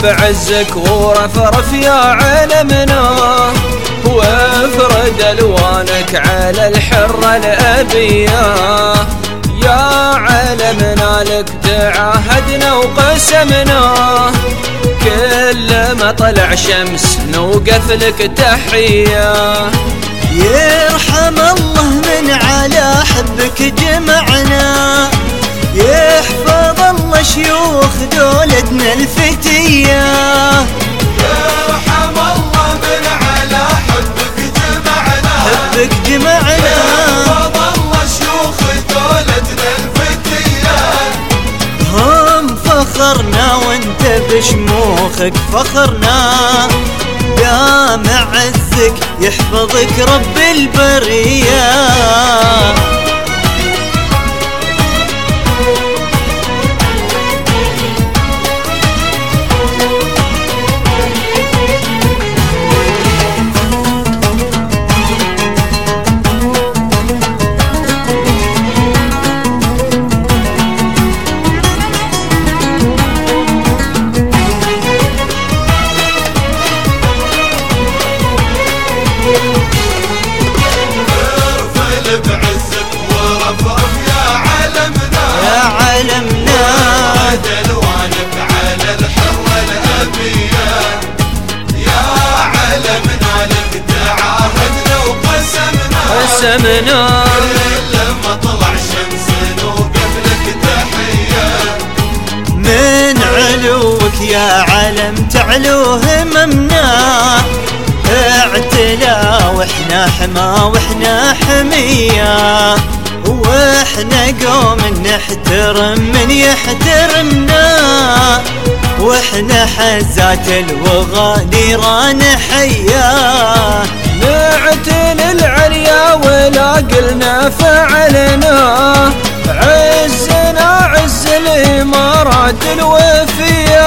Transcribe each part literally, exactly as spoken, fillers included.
بعزك ورفرف يا علمنا، وافرد الوانك على الحرة الأبية. يا علمنا لك تعاهدنا وقسمنا، كل ما طلع شمس نوقف لك تحية. يرحم الله من على حبك جمعنا، يحفظ الله شيوخ دولتنا الفتية. يرحم الله من على حبك جمعنا، حبك جمعنا، يحفظ الله شيوخ دولتنا الفتية. هم فخرنا وانت بشموخك فخرنا، دام عزك يحفظك رب البرية. ارفل بعزك ورفرف يا علمنا، يا علمنا وارد الوانك على الحرة الأبية. يا علمنا لك تعاهدنا وقسمنا، قسمنا لما طلع شمس نوقف لك تحية. من علوك يا علم تعلو هممنا، اعتلا واحنا حما واحنا حمية، واحنا قوم نحترم من يحترمنا، واحنا حزات الوغى نيران حياه. نعتل العليا ولا قلنا فعلنا، عزنا عز الإمارات الوفية.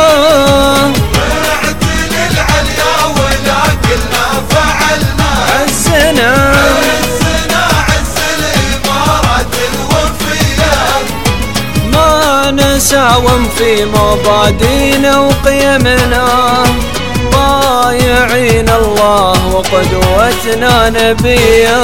نعتل العليا ولا قلنا فعلنا، عزنا عزنا عز الإمارات الوفية. ما نساوم في مبادئنا وقيمنا، بايعين الله وقدوتنا نبيه.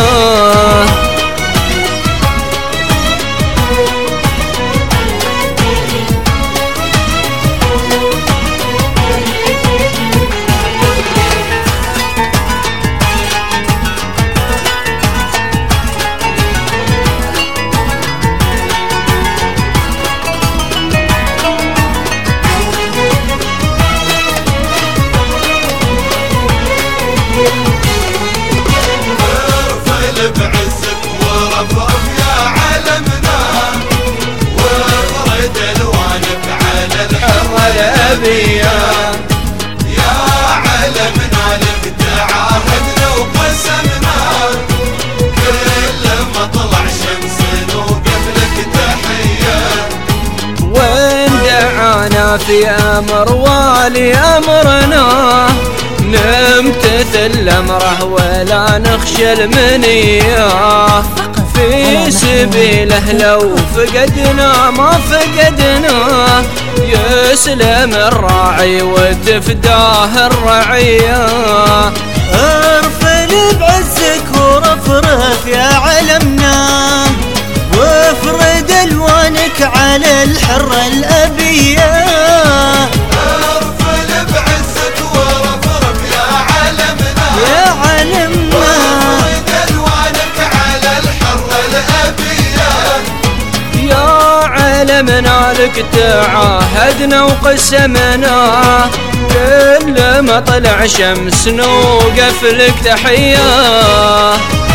ارفل بعزك ورفرف يا علمنا، وافرد الوانك على الحرة الأبية. يا علمنا لك تعاهدنا وقسمنا، كل ما طلع شمس نوقف لك تحية. وين دعانا في أمر والي أمرنا، نمتثل أمره ولا نخشى المنية. في سبيله لو فقدنا ما فقدنا، يسلم الراعي وتفداه الرعية. ارفل بعزك ورفرف يا علمنا، وافرد الوانك على الحرة الأبية. ارفل بعزك ورفرف يا علمنا، يا علمنا وافرد الوانك على الحرة الأبية. يا علمنا لك تعاهدنا وقسمنا، كل ما طلع شمس نوقف لك تحية.